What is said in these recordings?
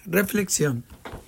Reflexión.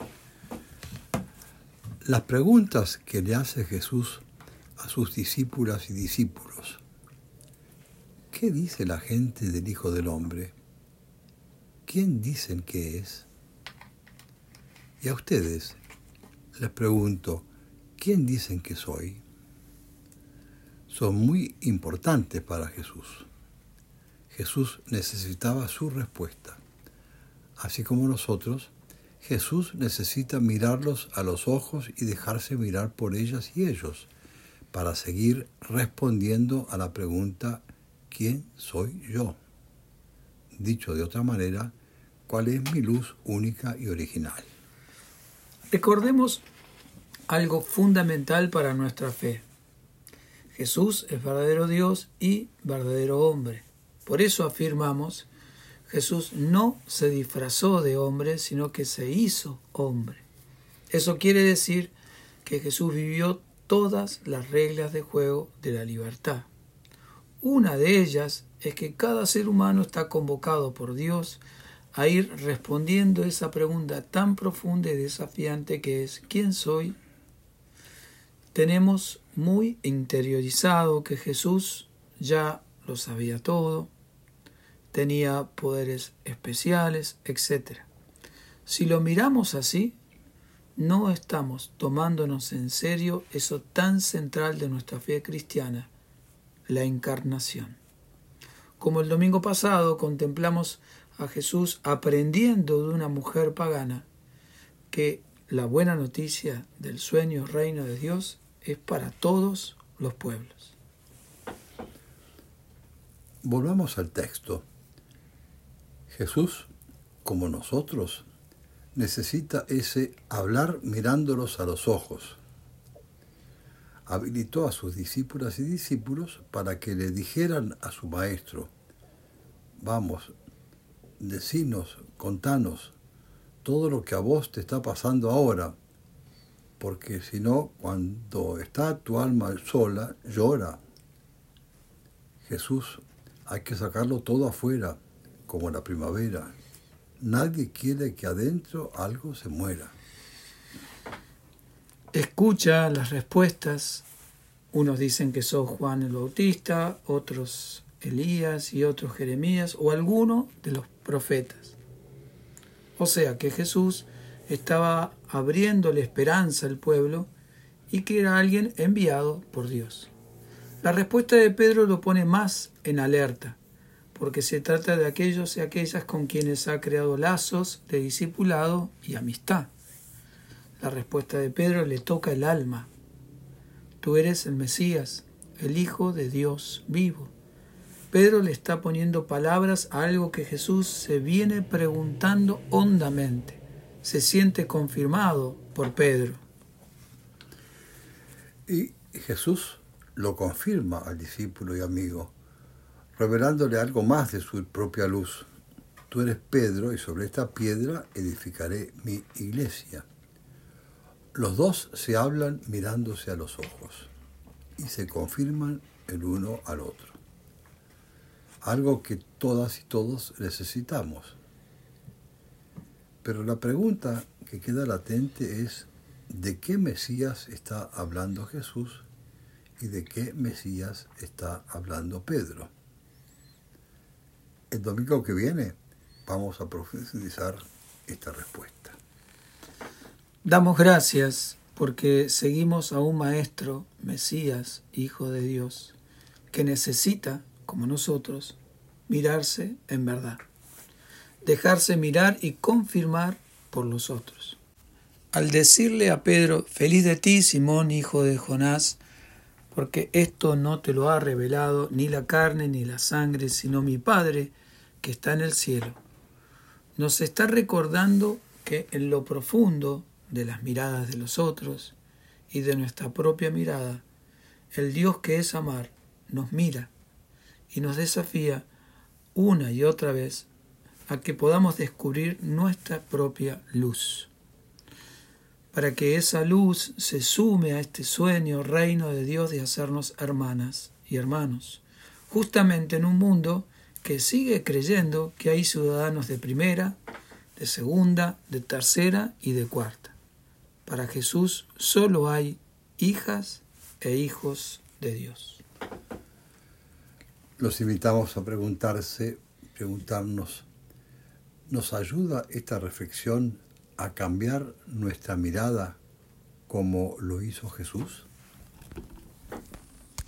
Las preguntas que le hace Jesús a sus discípulas y discípulos. ¿Qué dice la gente del Hijo del Hombre? ¿Quién dicen que es? Y a ustedes les pregunto, ¿quién dicen que soy? Son muy importantes para Jesús. Jesús necesitaba su respuesta. Así como nosotros, Jesús necesita mirarlos a los ojos y dejarse mirar por ellas y ellos, para seguir respondiendo a la pregunta, ¿quién soy yo? Dicho de otra manera, ¿cuál es mi luz única y original? Recordemos algo fundamental para nuestra fe. Jesús es verdadero Dios y verdadero hombre. Por eso afirmamos, Jesús no se disfrazó de hombre, sino que se hizo hombre. Eso quiere decir que Jesús vivió todas las reglas de juego de la libertad. Una de ellas es que cada ser humano está convocado por Dios a ir respondiendo esa pregunta tan profunda y desafiante que es ¿quién soy? Tenemos muy interiorizado que Jesús ya lo sabía todo, tenía poderes especiales, etc. Si lo miramos así, no estamos tomándonos en serio eso tan central de nuestra fe cristiana, la encarnación. Como el domingo pasado contemplamos a Jesús aprendiendo de una mujer pagana que la buena noticia del sueño reino de Dios es para todos los pueblos. Volvamos al texto. Jesús, como nosotros, necesita ese hablar mirándolos a los ojos. Habilitó a sus discípulas y discípulos para que le dijeran a su maestro, vamos, decinos, contanos todo lo que a vos te está pasando ahora, porque si no, cuando está tu alma sola, llora. Jesús, hay que sacarlo todo afuera, como la primavera. Nadie quiere que adentro algo se muera. Escucha las respuestas. Unos dicen que sos Juan el Bautista, otros Elías y otros Jeremías o alguno de los profetas. O sea que Jesús estaba abriéndole esperanza al pueblo y que era alguien enviado por Dios. La respuesta de Pedro lo pone más en alerta, porque se trata de aquellos y aquellas con quienes ha creado lazos de discipulado y amistad. La respuesta de Pedro le toca el alma. Tú eres el Mesías, el Hijo de Dios vivo. Pedro le está poniendo palabras a algo que Jesús se viene preguntando hondamente. Se siente confirmado por Pedro. Y Jesús lo confirma al discípulo y amigo, revelándole algo más de su propia luz. Tú eres Pedro y sobre esta piedra edificaré mi iglesia. Los dos se hablan mirándose a los ojos y se confirman el uno al otro. Algo que todas y todos necesitamos. Pero la pregunta que queda latente es, ¿de qué Mesías está hablando Jesús y de qué Mesías está hablando Pedro? El domingo que viene vamos a profundizar esta respuesta. Damos gracias porque seguimos a un Maestro, Mesías, Hijo de Dios, que necesita, como nosotros, mirarse en verdad, dejarse mirar y confirmar por los otros. Al decirle a Pedro, feliz de ti, Simón, hijo de Jonás, porque esto no te lo ha revelado ni la carne ni la sangre, sino mi Padre que está en el cielo. Nos está recordando que en lo profundo de las miradas de los otros y de nuestra propia mirada, el Dios que es amar nos mira y nos desafía una y otra vez a que podamos descubrir nuestra propia luz. Para que esa luz se sume a este sueño reino de Dios de hacernos hermanas y hermanos, justamente en un mundo que sigue creyendo que hay ciudadanos de primera, de segunda, de tercera y de cuarta. Para Jesús solo hay hijas e hijos de Dios. Los invitamos a preguntarnos, ¿nos ayuda esta reflexión a cambiar nuestra mirada como lo hizo Jesús?